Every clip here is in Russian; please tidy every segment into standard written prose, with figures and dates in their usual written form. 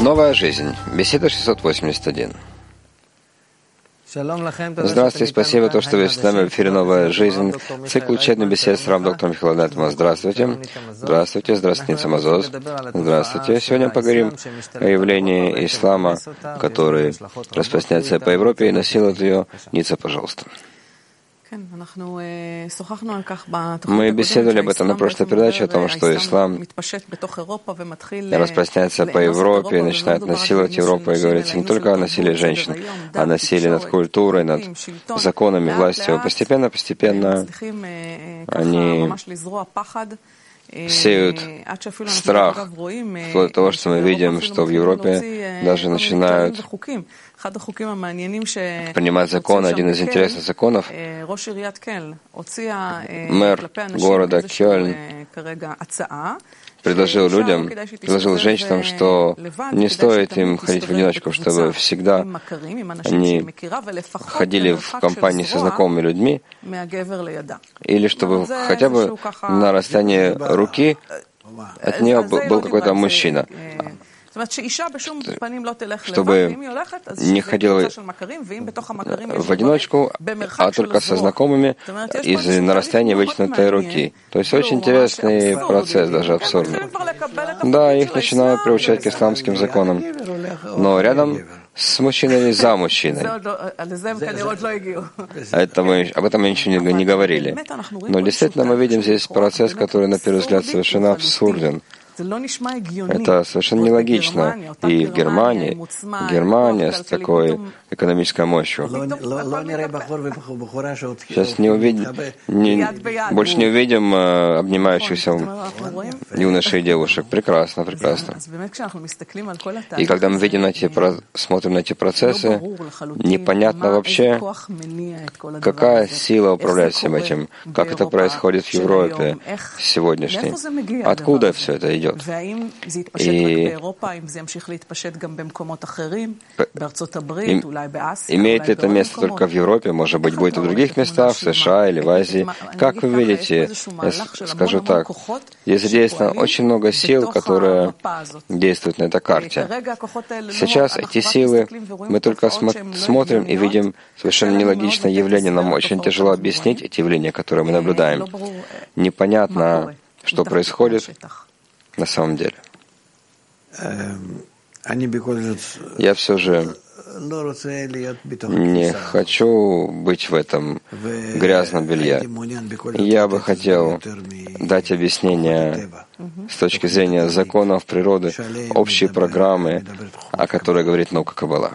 Новая жизнь. Беседа 681. Здравствуйте, спасибо, то, что вы с нами в эфире «Новая жизнь». Цикл учебных бесед с рав-доктором Михаилом Лайтманом. Здравствуйте. Здравствуйте, здравствуйте, Ница Мазоз. Здравствуйте. Сегодня поговорим о явлении ислама, который распространяется по Европе и насилует ее. Ница, пожалуйста. Мы беседовали об этом на прошлой передаче, о том, что ислам распространяется по Европе и начинает насиловать Европу. И говорится не только о насилии женщин, а о насилии над культурой, над законами, властью. Постепенно они сеют страх, вплоть до того, что мы видим, что в Европе даже начинают принимать законы. Один из интересных законов, мэр города Кёльн предложил женщинам, что не стоит им ходить в одиночку, чтобы всегда они ходили в компании со знакомыми людьми, или чтобы хотя бы на расстоянии руки от нее был какой-то мужчина, чтобы не ходила в одиночку, а только со знакомыми на расстоянии вытянутой руки. То есть очень интересный процесс, даже абсурдный. Да, их начинают приучать к исламским законам, но рядом с мужчиной или за мужчиной. Об этом мы ничего не говорили. Но действительно мы видим здесь процесс, который на первый взгляд совершенно абсурден. Это совершенно нелогично. И в Германия с такой экономической мощью. Сейчас больше не увидим обнимающихся юношей и девушек. Прекрасно, прекрасно. И когда мы смотрим на эти процессы, непонятно вообще, какая сила управляет всем этим, как это происходит в Европе сегодняшней. Откуда все это идет? И имеет ли это место только в Европе, может быть, будет и в других местах, в США или в Азии? Как вы видите, я скажу так, здесь задействовано очень много сил, которые действуют на этой карте. Сейчас эти силы, мы только смотрим и видим совершенно нелогичное явление. Нам очень тяжело объяснить эти явления, которые мы наблюдаем. Непонятно, что происходит на самом деле. Я все же не хочу быть в этом грязном белье. Я бы хотел дать объяснение с точки зрения законов природы, общей программы, о которой говорит наука Каббала.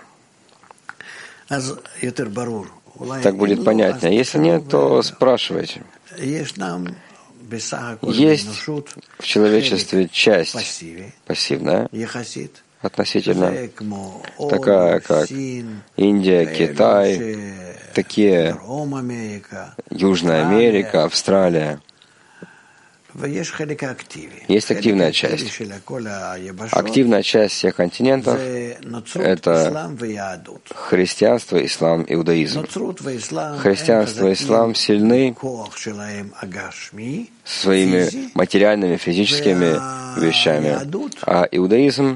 Так будет понятнее. Если нет, то спрашивайте. Есть в человечестве часть пассивная, относительно, такая как Индия, Китай, такие Южная Америка, Австралия. Есть активная часть. Активная часть всех континентов — это христианство, ислам, иудаизм. Христианство и ислам сильны своими материальными, физическими вещами, а иудаизм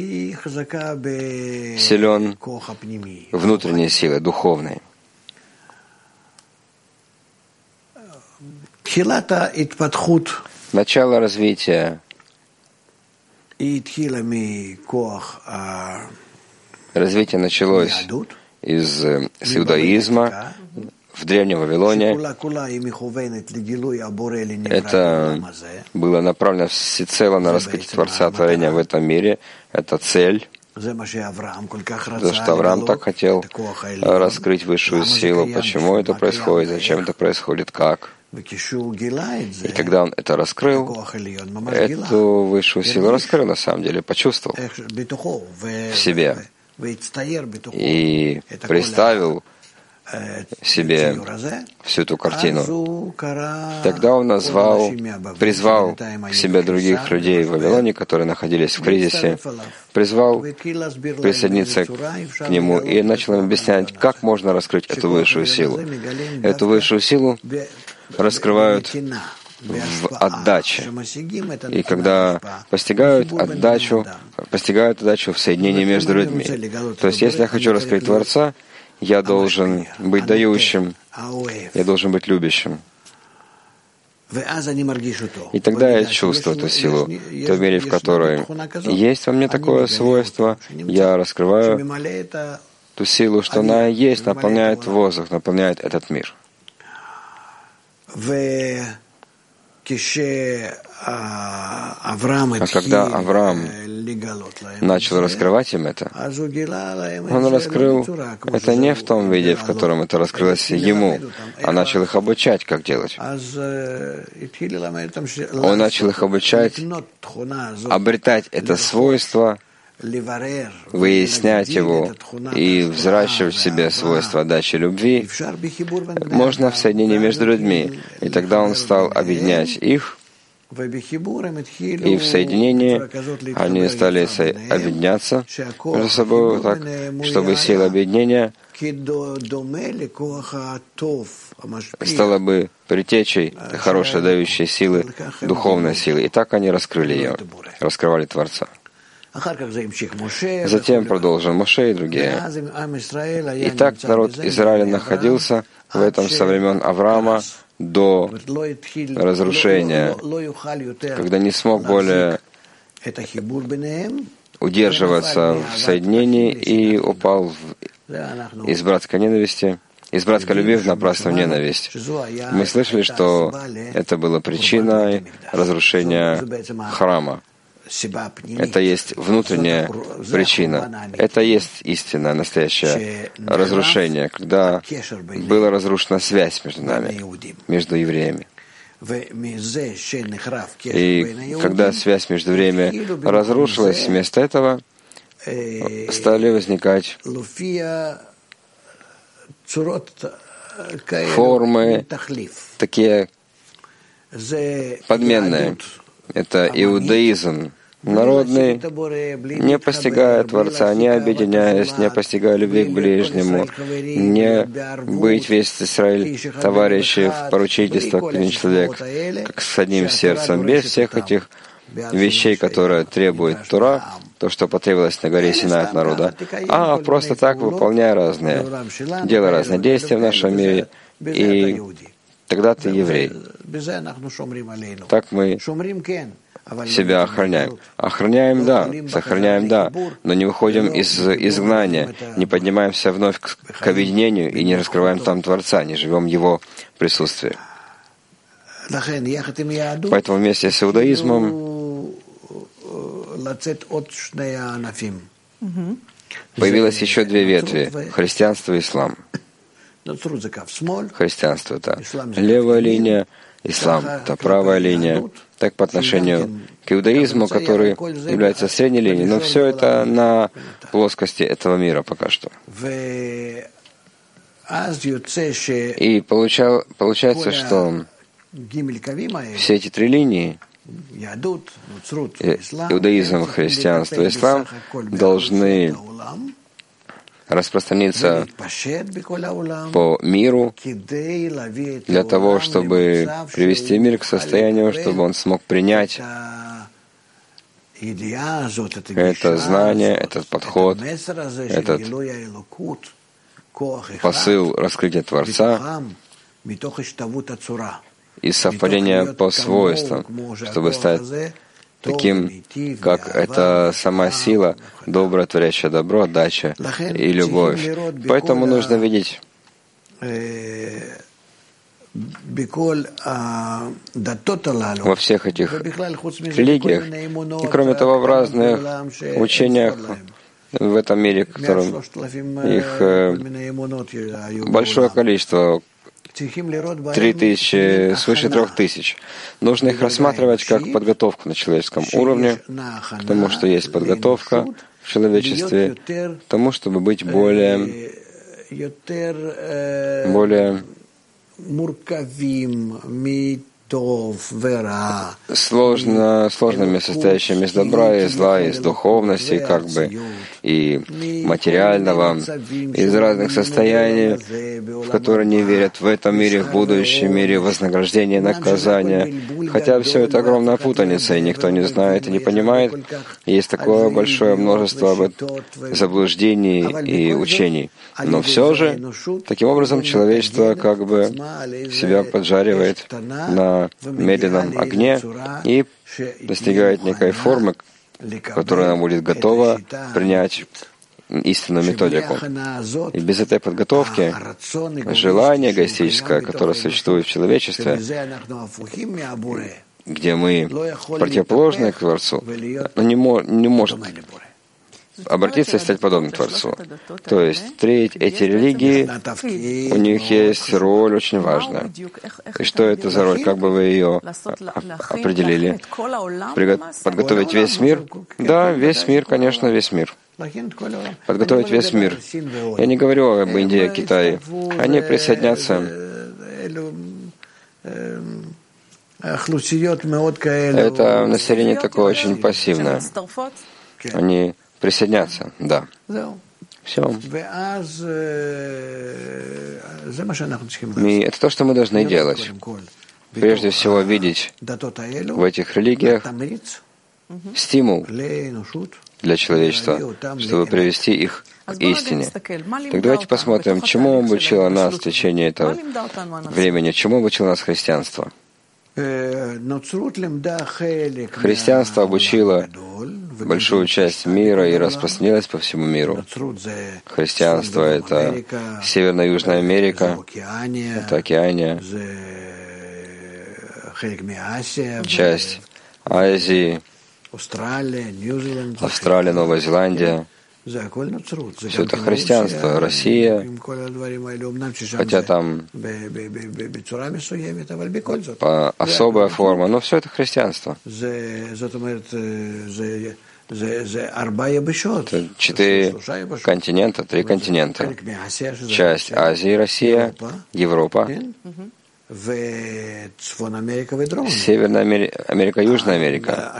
силен внутренней силой, духовной. Начало развития началось с иудаизма в Древнем Вавилоне. Это было направлено всецело на раскрытие Творца творения в этом мире. Это цель. Потому что Авраам так хотел раскрыть высшую силу. Почему это происходит, зачем это происходит, как. И когда он это раскрыл, эту высшую силу раскрыл, на самом деле, почувствовал в себе и представил себе всю эту картину. Тогда он призвал к себе других людей в Вавилоне, которые находились в кризисе, призвал присоединиться к нему и начал им объяснять, как можно раскрыть эту высшую силу. Эту высшую силу раскрывают в отдаче. И когда постигают отдачу в соединении между людьми. То есть, если я хочу раскрыть Творца, я должен быть дающим, я должен быть любящим. И тогда я чувствую эту силу. В той мере, в которой есть во мне такое свойство, я раскрываю ту силу, что она есть, наполняет воздух, наполняет этот мир. А когда Авраам начал раскрывать им это, он раскрыл это не в том виде, в котором это раскрылось ему, а начал их обучать, как делать. Он начал их обучать обретать это свойство, выяснять его и взращивать в себе свойства отдачи любви можно в соединении между людьми. И тогда он стал объединять их, и в соединении они стали объединяться между собой так, чтобы сила объединения стала бы предтечей хорошей дающей силы, духовной силы. И так они раскрыли ее, раскрывали Творца. Затем продолжил Моше и другие. И так народ Израиля находился в этом со времен Авраама до разрушения, когда не смог более удерживаться в соединении и упал из братской ненависти, из братской любви в напрасную ненависть. Мы слышали, что это было причиной разрушения храма. Это есть внутренняя причина. Это есть истинное, настоящее разрушение, когда была разрушена связь между нами, между евреями. И когда связь между евреями разрушилась, вместо этого стали возникать формы, такие подменные. Это иудаизм народный, не постигая Творца, не объединяясь, не постигая любви к ближнему, не быть весь Израиль товарищи в поручительстве к один человек, как с одним сердцем, без всех этих вещей, которые требует Тора, то, что потребовалось на горе Синай от народа, а просто так выполняя делая разные действия в нашем мире, и тогда ты еврей. Так мы себя охраняем. Охраняем, да, сохраняем, да, но не выходим из изгнания, не поднимаемся вновь к объединению и не раскрываем там Творца, не живем в Его присутствии. Поэтому вместе с иудаизмом появилось еще две ветви — христианство и ислам. Христианство — это левая линия, ислам — это правая линия. Так по отношению к иудаизму, который является средней линией, но все это на плоскости этого мира пока что. И получается, что все эти три линии — иудаизм, христианство и ислам — должны распространиться по миру для того, чтобы привести мир к состоянию, чтобы он смог принять это знание, этот подход, этот посыл раскрытия Творца из совпадения по свойствам, чтобы стать таким, как это сама сила, добрая, творящая добро, отдача и любовь. Поэтому нужно видеть во всех этих религиях, и кроме того, в разных учениях в этом мире, в котором их большое количество, 3000, свыше 3000. Нужно их рассматривать как подготовку на человеческом уровне, к тому, что есть подготовка в человечестве, к тому, чтобы быть более сложными, состоящими из добра и зла, из духовности, как бы, и материального, из разных состояний, в которые не верят в этом мире, в будущем мире, вознаграждение, наказание. Хотя все это огромная путаница, и никто не знает и не понимает. Есть такое большое множество заблуждений и учений. Но все же, таким образом, человечество как бы себя поджаривает на медленном огне и достигает некой формы, которая она будет готова принять истинную методику. И без этой подготовки желание эгоистическое, которое существует в человечестве, где мы противоположны к Творцу, не может обратиться и стать подобным Творцу. То есть эти религии, у них есть роль очень важная. И что это за роль? Как бы вы ее определили? Подготовить весь мир? Да, весь мир, конечно, весь мир. Подготовить весь мир. Я не говорю об Индии, Китае. Они присоединятся. Это население такое очень пассивное. Они присоединятся, да. Все. И это то, что мы должны делать. Прежде всего, видеть в этих религиях стимул для человечества, чтобы привести их к истине. Так давайте посмотрим, чему обучило нас в течение этого времени, чему обучило нас христианство. Христианство обучило большую часть мира и распространилось по всему миру. Христианство — это Северно-Южная Америка, это Океания, часть Азии, Австралия, Новая Зеландия. Все это христианство, Россия, хотя там особая форма, но все это христианство. Это 4 континента, 3 континента. Часть Азии, Россия, Европа, Северная Америка, Южная Америка,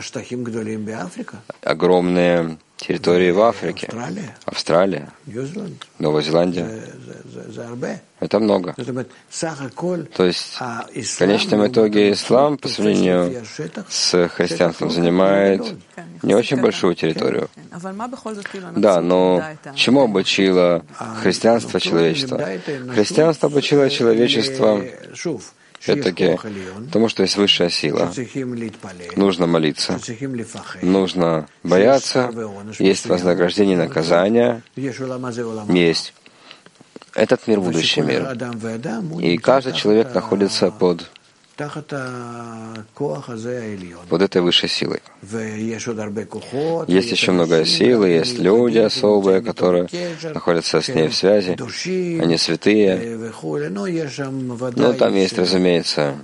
огромные территории в Африке, Австралия, Новая Зеландия. Это много. То есть, в конечном итоге, ислам по сравнению с христианством занимает не очень большую территорию. Да, но чему обучило христианство человечество? Христианство обучило человечество все-таки тому, что есть высшая сила. Нужно молиться, нужно бояться, есть вознаграждение и наказание, есть этот мир, будущий мир. И каждый человек находится под этой высшей силой. Есть еще много сил, есть люди особые, которые находятся с ней в связи, они святые. Но там есть, разумеется,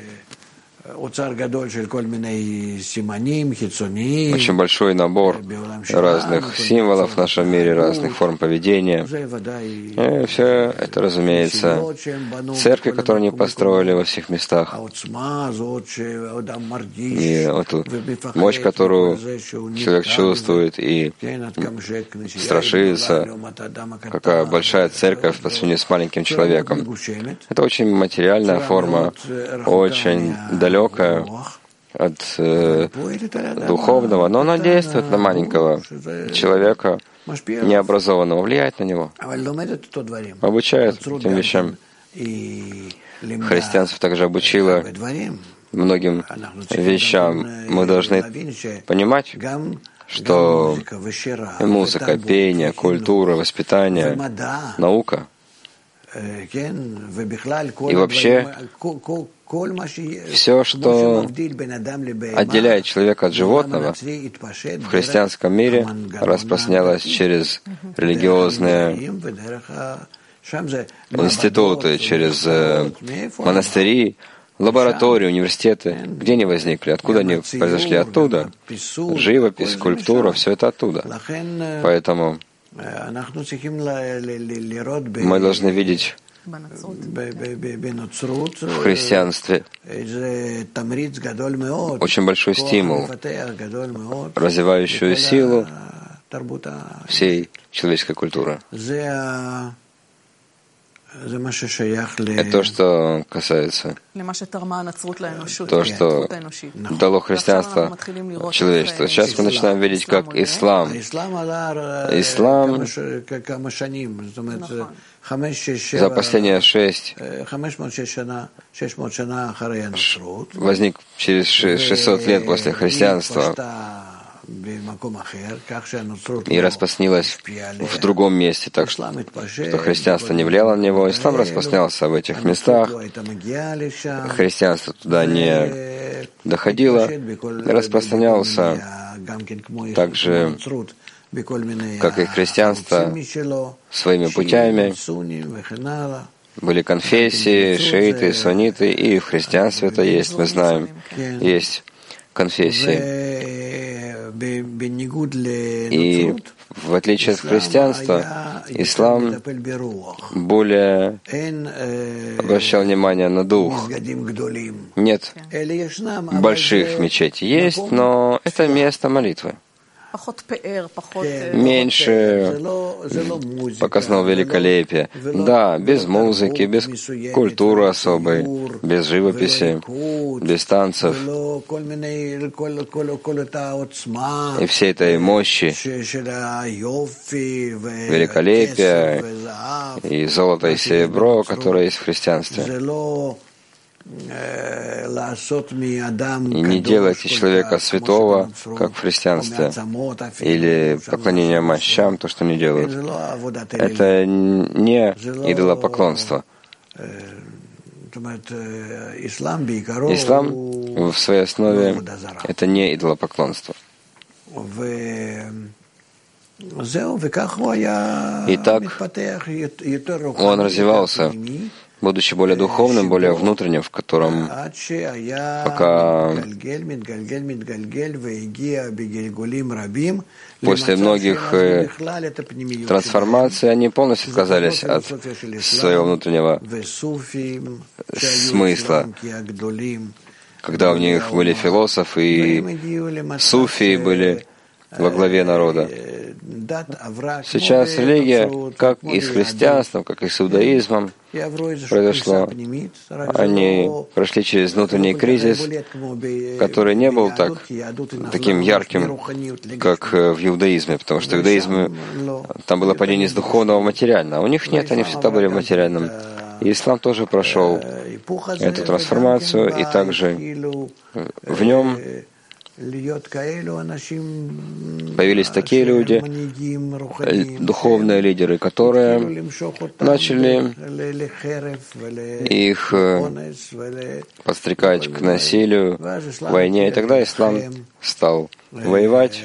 очень большой набор разных символов в нашем мире, разных форм поведения. И все это, разумеется, церкви, которые они построили во всех местах. И эту мощь, которую человек чувствует и страшится, какая большая церковь по сравнению с маленьким человеком. Это очень материальная форма, очень далекая от духовного, но она действует на маленького человека, необразованного, влияет на него, обучает этим вещам. Христианство также обучило многим вещам. Мы должны понимать, что музыка, пение, культура, воспитание, наука и вообще все, что отделяет человека от животного, в христианском мире распространялось через религиозные институты, через монастыри, лаборатории, университеты. Где они возникли? Откуда они произошли? Оттуда. Живопись, скульптура, все это оттуда. Поэтому мы должны видеть в христианстве очень большой стимул, развивающую силу всей человеческой культуры. Это то, что касается то, что дало христианство человечеству. Сейчас мы начинаем видеть, как ислам за последние 6 возник через 600 лет после христианства и распространилось в другом месте, так что христианство не влияло на него, ислам распространялся в этих местах, христианство туда не доходило, распространялся так же, как и христианство, своими путями. Были конфессии, шииты, сунниты, и в христианстве это есть, мы знаем, есть конфессии. И в отличие от христианства, ислам более обращал внимание на дух. Нет больших мечетей. Есть, но это место молитвы. Меньше показного великолепия. Да, без музыки, без культуры особой, без живописи, без танцев и всей этой мощи, великолепия и золото и серебро, которое есть в христианстве. И не делайте человека святого, как в христианстве, или поклонение мощам, то, что не делают. Это не идолопоклонство. Ислам в своей основе — это не идолопоклонство. Итак, он развивался, будучи более духовным, более внутренним, в котором пока после многих трансформаций они полностью отказались от своего внутреннего смысла, когда у них были философы и суфии были во главе народа. Сейчас религия, как и с христианством, как и с иудаизмом, произошло. Они прошли через внутренний кризис, который не был таким ярким, как в иудаизме, потому что в иудаизме там было падение с духовного в материальное, а у них нет, они всегда были в материальном. И ислам тоже прошел эту трансформацию, и также в нем появились такие люди, духовные лидеры, которые начали их подстрекать к насилию, войне, и тогда ислам стал воевать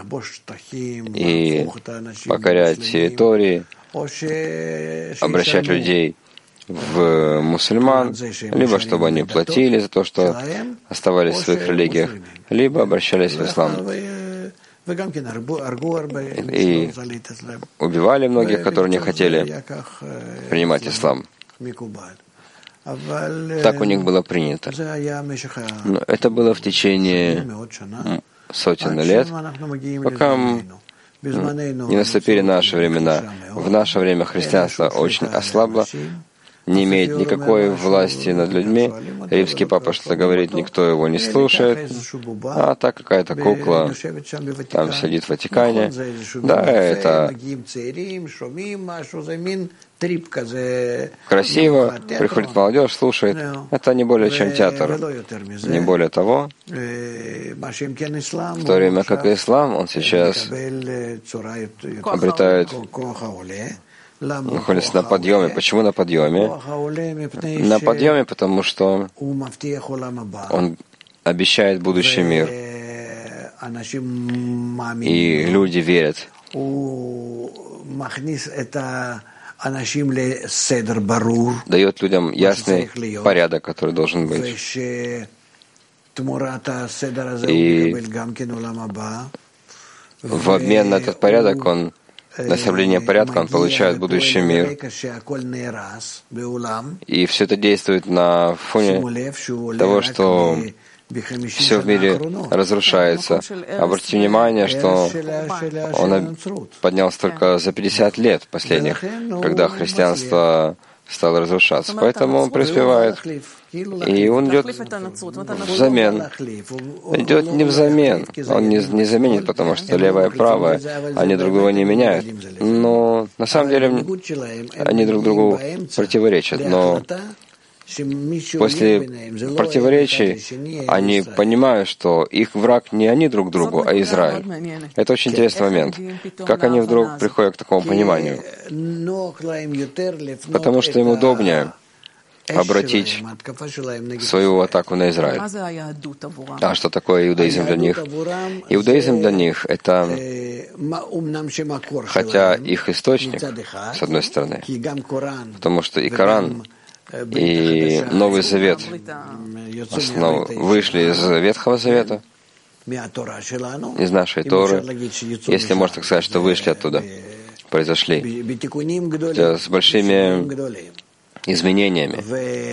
и покорять территории, обращать людей в мусульман, либо чтобы они платили за то, что оставались в своих религиях, либо обращались в ислам. И убивали многих, которые не хотели принимать ислам. Так у них было принято. Но это было в течение сотен лет, пока не наступили наши времена. В наше время христианство очень ослабло, не имеет никакой власти над людьми. Римский папа что-то говорит, никто его не слушает. А так какая-то кукла там сидит в Ватикане. Да, это красиво, приходит молодежь, слушает. Это не более чем театр. Не более того. В то время как ислам, он сейчас обретает, находится на подъеме. Почему на подъеме? На подъеме, потому что он обещает будущий мир. И люди верят. Дает людям ясный порядок, который должен быть. И в обмен на этот порядок он ослабления порядка, он получает будущий мир. И все это действует на фоне того, что все в мире разрушается. Обратите внимание, что он поднялся только за 50 лет последних, когда христианство стало разрушаться. Поэтому он преуспевает. И он идет взамен. Идет не взамен. Он не заменит, потому что левое и правое, они друг друга не меняют. Но на самом деле они друг другу противоречат. Но после противоречий они понимают, что их враг не они друг другу, а Израиль. Это очень интересный момент. Как они вдруг приходят к такому пониманию? Потому что им удобнее обратить свою атаку на Израиль. А что такое иудаизм для них? Иудаизм для них — это, хотя их источник, с одной стороны, потому что и Коран, и Новый Завет вышли из Ветхого Завета, из нашей Торы, если можно так сказать, что вышли оттуда, произошли с большими изменениями.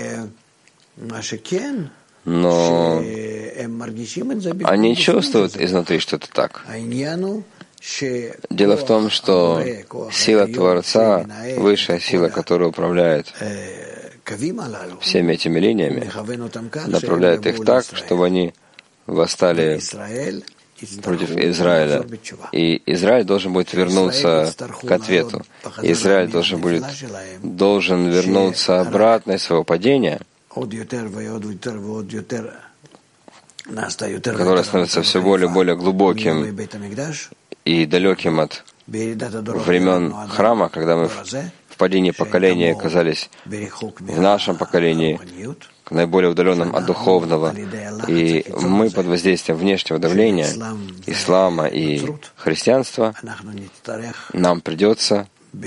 Но они чувствуют изнутри, что это так. Дело в том, что сила Творца, высшая сила, которая управляет всеми этими линиями, направляет их так, чтобы они восстали против Израиля. И Израиль должен будет вернуться к ответу. Израиль должен вернуться обратно из своего падения, которое становится все более и более глубоким и далеким от времен храма, когда мы в падении поколения оказались в нашем поколении, наиболее удаленном от духовного, и мы под воздействием внешнего давления ислама и христианства, нам придется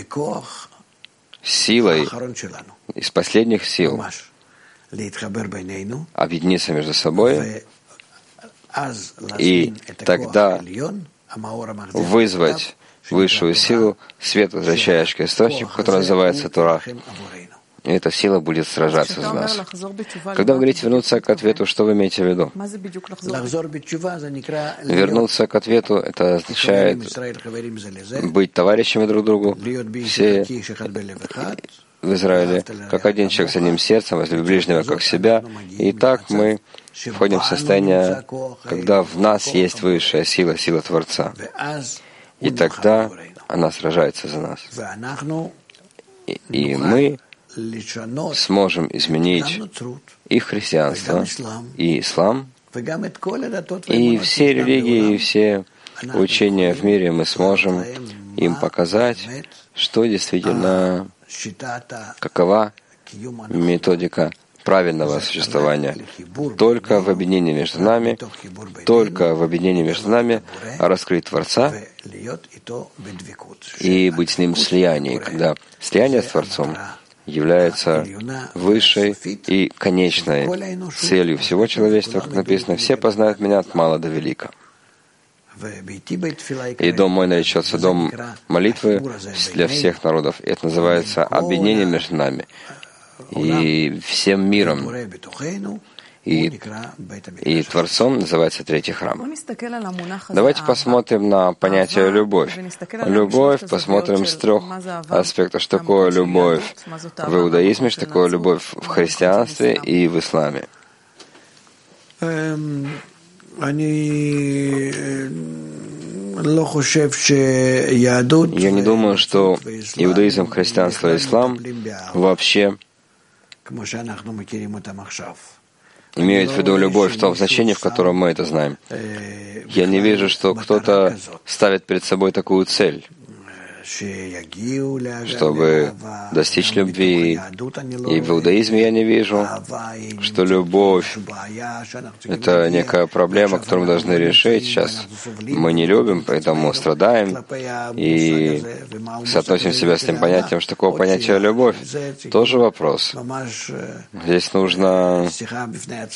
силой, из последних сил, объединиться между собой и тогда вызвать высшую силу, свет, возвращающий к источнику, который называется Тора. И эта сила будет сражаться за нас. Когда вы говорите «вернуться к ответу», что вы имеете в виду? Вернуться к ответу — это означает быть товарищами друг другу, все в Израиле, как один человек с одним сердцем, возлюби ближнего как себя. И так мы входим в состояние, когда в нас есть высшая сила, сила Творца. И тогда она сражается за нас. И мы сможем изменить и христианство, и ислам, и все религии, и все учения в мире мы сможем им показать, что действительно, какова методика правильного существования. Только в объединении между нами, раскрыть Творца и быть с Ним в слиянии, когда слияние с Творцом является высшей и конечной целью всего человечества, как написано, «Все познают Меня от мала до велика». И дом мой наречется дом молитвы для всех народов. И это называется объединение между нами и всем миром. И Творцом называется третий храм. Давайте посмотрим на понятие «любовь». Любовь посмотрим с трех аспектов. Что такое любовь в иудаизме, что такое любовь в христианстве и в исламе. Я не думаю, что иудаизм, христианство и ислам вообще имеют в виду любовь в том значении, в котором мы это знаем. Я не вижу, что кто-то ставит перед собой такую цель, чтобы достичь любви. И в иудаизме я не вижу, что любовь — это некая проблема, которую мы должны решить. Сейчас мы не любим, поэтому страдаем и соотносим себя с тем понятием, что такое понятие «любовь». Тоже вопрос. Здесь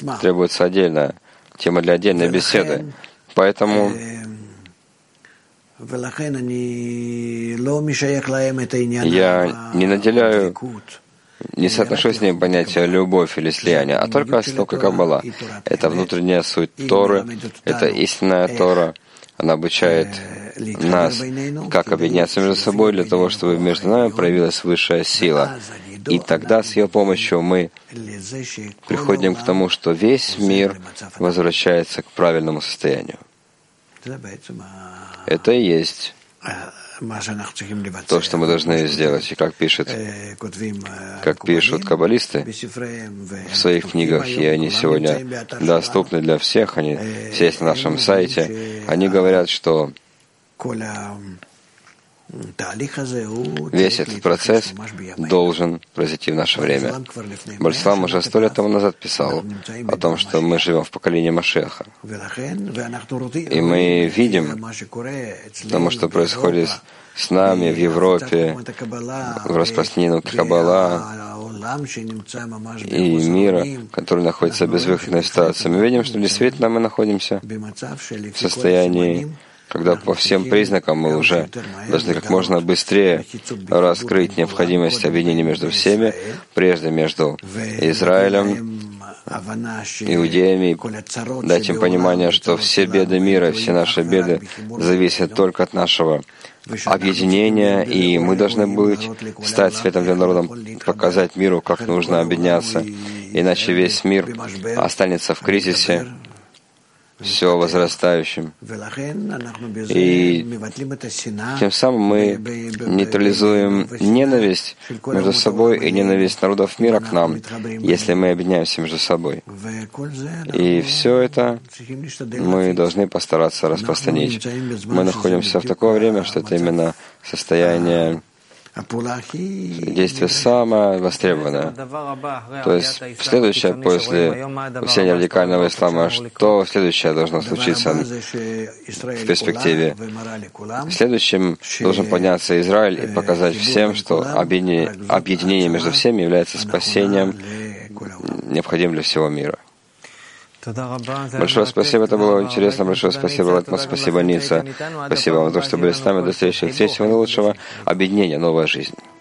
требуется отдельная тема для отдельной беседы. Поэтому Я не наделяю, не соотношу с ним понятие любовь или слияние, а только основа Каббала. Это внутренняя суть Торы, это истинная Тора. Она обучает нас, как объединяться между собой для того, чтобы между нами проявилась высшая сила. И тогда с ее помощью мы приходим к тому, что весь мир возвращается к правильному состоянию. Это и есть то, что мы должны сделать. И как пишут каббалисты в своих книгах, и они сегодня доступны для всех, они все есть на нашем сайте, они говорят, что весь этот процесс должен произойти в наше время. Барислам уже 100 лет тому назад писал о том, что мы живем в поколении Машиаха. И мы видим тому, что происходит с нами в Европе, в распространении Каббала и мира, который находится в безвыходной ситуации. Мы видим, что действительно мы находимся в состоянии, когда по всем признакам мы уже должны как можно быстрее раскрыть необходимость объединения между всеми, прежде между Израилем, иудеями, дать им понимание, что все беды мира, все наши беды зависят только от нашего объединения, и мы должны стать светом для народа, показать миру, как нужно объединяться, иначе весь мир останется в кризисе, все возрастающим. И тем самым мы нейтрализуем ненависть между собой и ненависть народов мира к нам, если мы объединяемся между собой. И все это мы должны постараться распространить. Мы находимся в такое время, что это именно состояние действие самое востребованное. То есть следующее после усиления радикального ислама, что следующее должно случиться в перспективе? Следующим должен подняться Израиль и показать всем, что объединение между всеми является спасением, необходимым для всего мира. Большое спасибо, это было интересно. Большое спасибо, Латман, спасибо, Ница. Спасибо вам за то, что были с нами. До следующих встреч. Всего наилучшего. Объединение, новая жизнь.